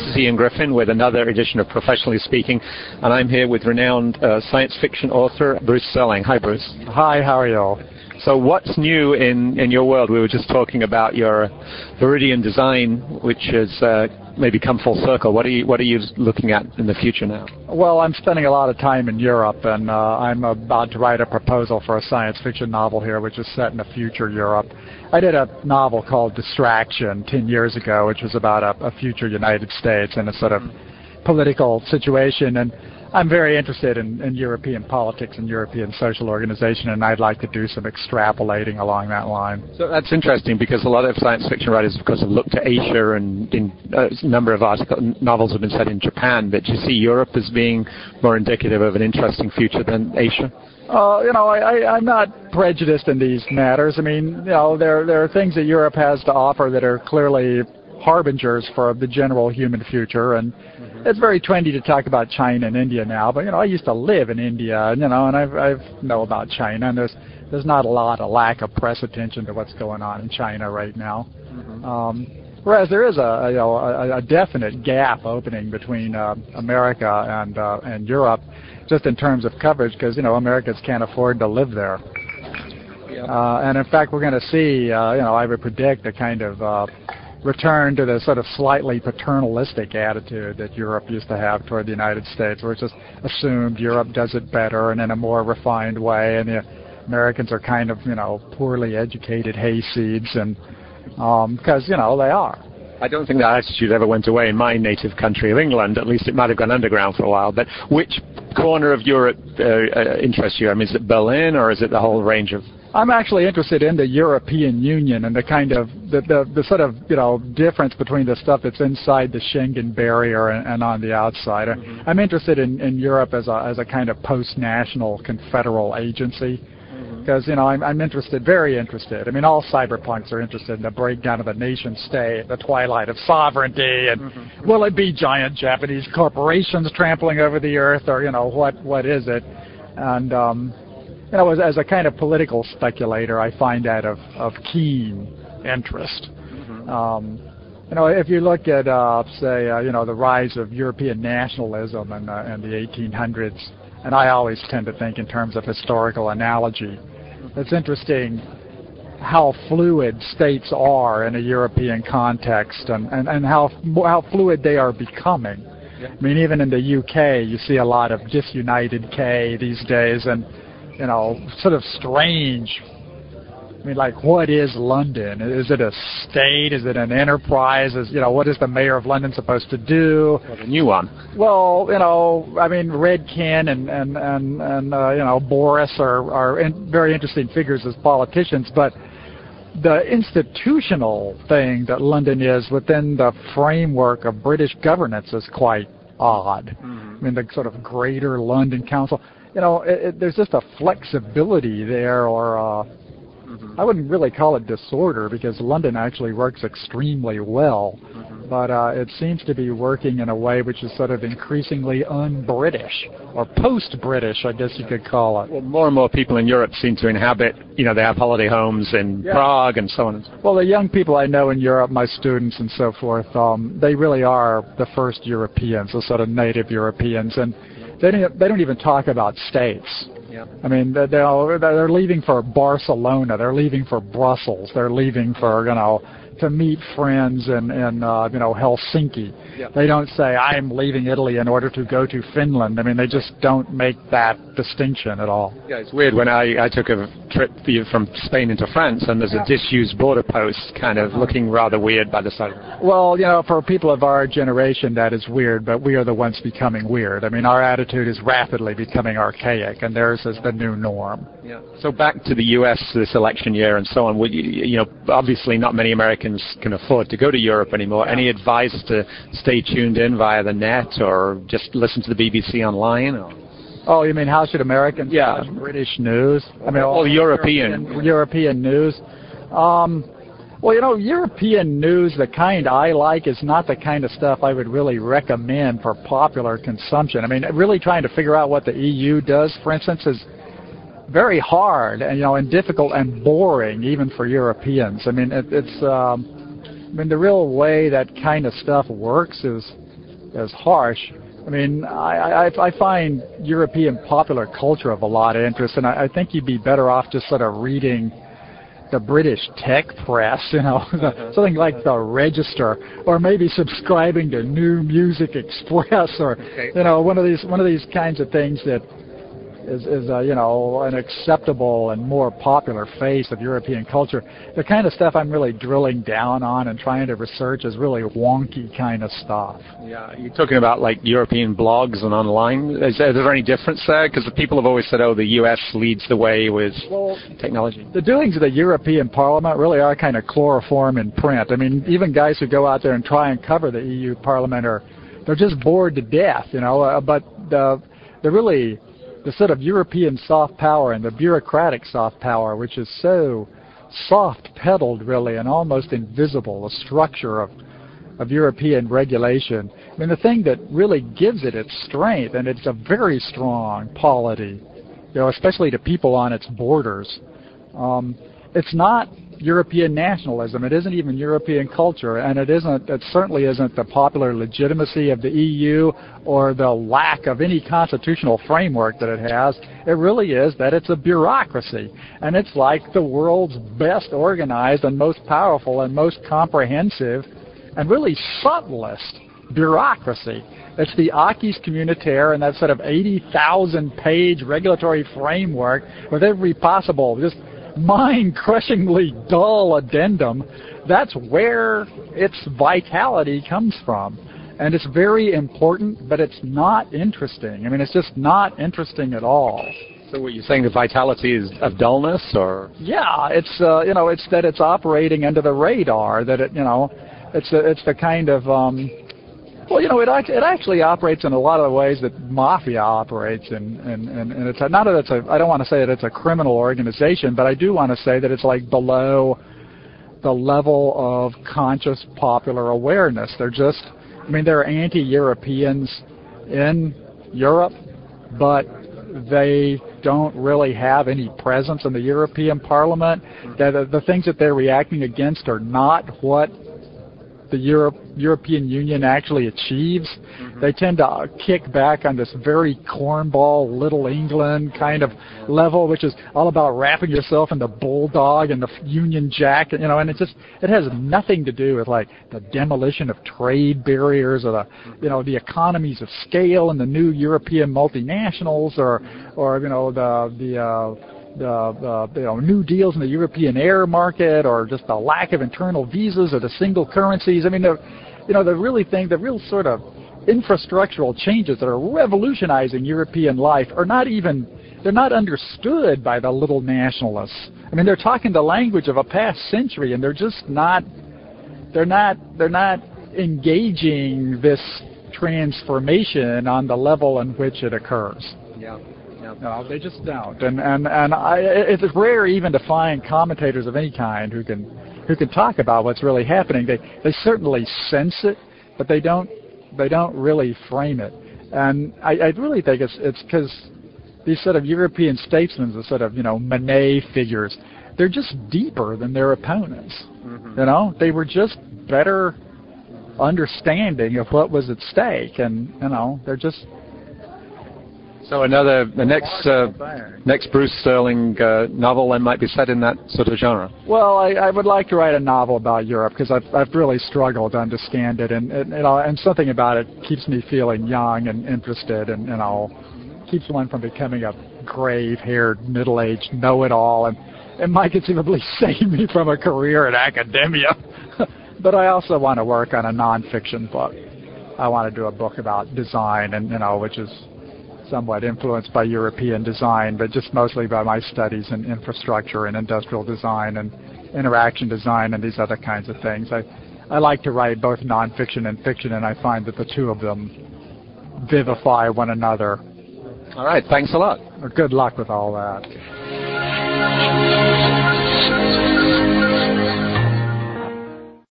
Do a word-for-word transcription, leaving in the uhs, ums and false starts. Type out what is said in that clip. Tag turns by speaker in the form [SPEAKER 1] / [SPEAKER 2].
[SPEAKER 1] is Ian Griffin with another edition of Professionally Speaking, and I'm here with renowned uh, science fiction author Bruce Sterling. Hi, Bruce.
[SPEAKER 2] Hi, how are you?
[SPEAKER 1] So what's new in, in your world? We were just talking about your Viridian design, which has uh, maybe come full circle. What are you What are you looking at in the future now?
[SPEAKER 2] Well, I'm spending a lot of time in Europe, and uh, I'm about to write a proposal for a science fiction novel here, which is set in a future Europe. I did a novel called Distraction ten years ago, which was about a, a future United States and a sort of political situation, and I'm very interested in, in European politics and European social organization, and I'd like to do some extrapolating along that line.
[SPEAKER 1] So that's interesting, because a lot of science fiction writers, of course, have looked to Asia, and in, uh, a number of article, novels have been set in Japan, but do you see Europe as being more indicative of an interesting future than Asia?
[SPEAKER 2] Uh, you know, I, I, I'm not prejudiced in these matters. I mean, you know, there, there are things that Europe has to offer that are clearly harbingers for the general human future, and mm-hmm. it's very trendy to talk about China and India now, but, you know, I used to live in India, you know, and I've, I've know about China, and there's, there's not a lot, a lack of press attention to what's going on in China right now. Mm-hmm. Um, whereas there is a, a, you know, a, a definite gap opening between uh, America and, uh, and Europe, just in terms of coverage, because, you know, Americans can't afford to live there. Yep. Uh, and in fact, we're going to see, uh, you know, I would predict a kind of uh, return to the sort of slightly paternalistic attitude that Europe used to have toward the United States, where it's just assumed Europe does it better and in a more refined way, and the Americans are kind of, you know, poorly educated hayseeds, and because, um, you know, they are.
[SPEAKER 1] I don't think that attitude ever went away in my native country of England. At least it might have gone underground for a while. But which corner of Europe uh, uh, interests you? I mean, is it Berlin, or is it the whole range of...
[SPEAKER 2] I'm actually interested in the European Union and the kind of, the, the, the sort of, you know, difference between the stuff that's inside the Schengen barrier and, and on the outside. Mm-hmm. I'm interested in, in Europe as a, as a kind of post-national confederal agency. Because, you know, I'm, I'm interested, very interested. I mean, all cyberpunks are interested in the breakdown of the nation state, the twilight of sovereignty, and mm-hmm. will it be giant Japanese corporations trampling over the earth, or, you know, what what is it? And, um, you know, as, as a kind of political speculator, I find that of, of keen interest. Mm-hmm. Um, you know, if you look at, uh, say, uh, you know, the rise of European nationalism in, uh, in the eighteen hundreds, and I always tend to think in terms of historical analogy, it's interesting how fluid states are in a European context, and, and, and how how fluid they are becoming. Yeah. I mean, even in the U K, you see a lot of disunited K these days, and, you know, sort of strange. I mean, like, what is London? Is it a state? Is it an enterprise? Is, you know, what is the mayor of London supposed to do?
[SPEAKER 1] Well, the new one.
[SPEAKER 2] Well, you know, I mean, Redkin and and and, and uh, you know, Boris are are in very interesting figures as politicians, but the institutional thing that London is within the framework of British governance is quite odd. Mm-hmm. I mean, the sort of Greater London Council. You know, it, it, there's just a flexibility there, or. Uh, I wouldn't really call it disorder, because London actually works extremely well, mm-hmm. but uh, it seems to be working in a way which is sort of increasingly un-British, or post-British, I guess you could call it.
[SPEAKER 1] Well, more and more people in Europe seem to inhabit, you know, they have holiday homes in yeah. Prague and so on and so on.
[SPEAKER 2] Well, the young people I know in Europe, my students and so forth, um, they really are the first Europeans, the sort of native Europeans, and they don't, they don't even talk about states. Yeah. I mean, they're, they're leaving for Barcelona. They're leaving for Brussels. They're leaving for, you know, to meet friends in, in uh, you know, Helsinki. Yeah. They don't say, I'm leaving Italy in order to go to Finland. I mean, they just don't make that distinction at all.
[SPEAKER 1] Yeah, it's weird. When I, I took a trip from Spain into France, and there's a disused border post kind of looking rather weird by the side of it.
[SPEAKER 2] Well, you know, for people of our generation, that is weird, but we are the ones becoming weird. I mean, our attitude is rapidly becoming archaic, and theirs is the new norm.
[SPEAKER 1] Yeah. So back to the U S this election year and so on. Would you, you know, obviously not many Americans can afford to go to Europe anymore. Yeah. Any advice to stay tuned in via the net, or just listen to the B B C online? Or?
[SPEAKER 2] Oh, you mean how should Americans
[SPEAKER 1] yeah.
[SPEAKER 2] watch British news? I mean,
[SPEAKER 1] all European.
[SPEAKER 2] European, European news. Um, well, you know, European news, the kind I like, is not the kind of stuff I would really recommend for popular consumption. I mean, really trying to figure out what the E U does, for instance, is very hard and, you know, and difficult and boring even for Europeans. I mean, it, it's, um, I mean, the real way that kind of stuff works is as harsh. I mean, I, I, I find European popular culture of a lot of interest, and I, I think you'd be better off just sort of reading the British tech press, you know, the, something like the Register, or maybe subscribing to New Music Express, or
[SPEAKER 1] okay.
[SPEAKER 2] you know, one of these one of these kinds of things that is, is uh, you know, an acceptable and more popular face of European culture. The kind of stuff I'm really drilling down on and trying to research is really wonky kind of stuff.
[SPEAKER 1] Yeah, you're talking about like European blogs and online. Is there, is there any difference there? Because the people have always said, oh, the U S leads the way with
[SPEAKER 2] well,
[SPEAKER 1] technology.
[SPEAKER 2] The doings of the European Parliament really are kind of chloroform in print. I mean, even guys who go out there and try and cover the E U Parliament are, they're just bored to death, you know, uh, but the, they're really... the sort of European soft power and the bureaucratic soft power, which is so soft-pedaled, really, and almost invisible, the structure of, of European regulation. I mean, the thing that really gives it its strength, and it's a very strong polity, you know, especially to people on its borders, um, it's not European nationalism. It isn't even European culture, and it isn't. It certainly isn't the popular legitimacy of the E U or the lack of any constitutional framework that it has. It really is that it's a bureaucracy, and it's like the world's best organized and most powerful and most comprehensive and really subtlest bureaucracy. It's the acquis communautaire and that sort of eighty thousand page regulatory framework with every possible just mind-crushingly dull addendum. That's where its vitality comes from. And it's very important, but it's not interesting. I mean, it's just not interesting at all.
[SPEAKER 1] So what you're saying, the vitality is of dullness, or?
[SPEAKER 2] Yeah, it's, uh, you know, it's that it's operating under the radar, that it, you know, it's, a, it's the kind of, um, well, you know, it, it actually operates in a lot of the ways that mafia operates, and, and, and, and it's a, not that it's a, I don't want to say that it's a criminal organization, but I do want to say that it's like below the level of conscious popular awareness. They're just, I mean, there are anti-Europeans in Europe, but they don't really have any presence in the European Parliament. The, the, the things that they're reacting against are not what the Europe, European Union actually achieves. Mm-hmm. They tend to kick back on this very cornball Little England kind of level, which is all about wrapping yourself in the bulldog and the Union Jack, you know, and it just, it has nothing to do with like the demolition of trade barriers or the, you know, the economies of scale and the new European multinationals, or, or, you know, the, the, uh, The, the you know, new deals in the European air market, or just the lack of internal visas, or the single currencies. I mean, the, you know, the really thing, the real sort of infrastructural changes that are revolutionizing European life are not even, they're not understood by the little nationalists. I mean, they're talking the language of a past century, and they're just not, they're not, they're not engaging this transformation on the level in which it occurs.
[SPEAKER 1] Yeah.
[SPEAKER 2] No, they just don't, and and and I, it's rare even to find commentators of any kind who can who can talk about what's really happening. They they certainly sense it, but they don't they don't really frame it. And I, I really think it's it's because these sort of European statesmen, the sort of you know Manet figures, they're just deeper than their opponents. Mm-hmm. You know, they were just better understanding of what was at stake, and you know they're just.
[SPEAKER 1] So another, the next uh, next Bruce Sterling uh, novel then might be set in that sort of genre.
[SPEAKER 2] Well, I, I would like to write a novel about Europe because I've I've really struggled to understand it, and and, you know, and something about it keeps me feeling young and interested, and you know, keeps one from becoming a grave-haired, middle-aged know-it-all, and it might conceivably save me from a career in academia. But I also want to work on a nonfiction book. I want to do a book about design, and you know, which is somewhat influenced by European design, but just mostly by my studies in infrastructure and industrial design and interaction design and these other kinds of things. I, I like to write both nonfiction and fiction, and I find that the two of them vivify one another.
[SPEAKER 1] All right, thanks a lot.
[SPEAKER 2] Good luck with all that.